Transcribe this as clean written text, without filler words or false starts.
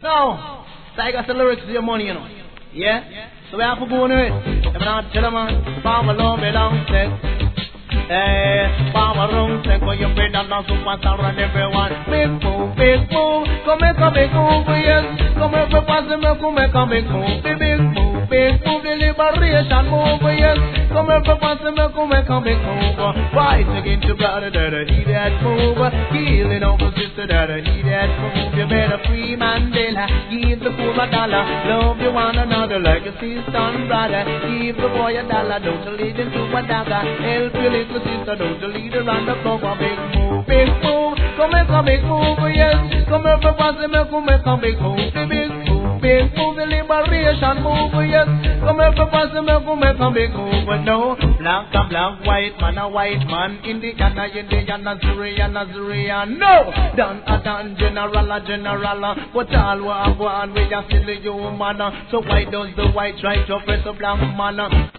No, Tiger the lyrics is your money, you know. Yeah? So we have to go on it. If not, tell them, Power Long belongs to. Power Long, take for your bed and now so fast around everyone. Big move, come make a big move, yes. Come make a pass and make a big move. Big move, the liberation move, yes. Come make a pass and make a big move. Fight against your brother, that he that move. Killing over sister, that he that move. You better free Mandela, give the fool $1. Love you one another like a sister and brother. Give the boy $1, don't you lead him to a dagger. Help your little sister, don't you lead her on the floor. Big move, come make a big move, yes. Come make a pass and make a big move. Big move, the liberation move, yes. Come make a pass and make a big move. No, black and black, white man a white man. Indian a Syrian, no. Dan general a general. But all we have one, we are still a human. So why does the white try to oppress the black man?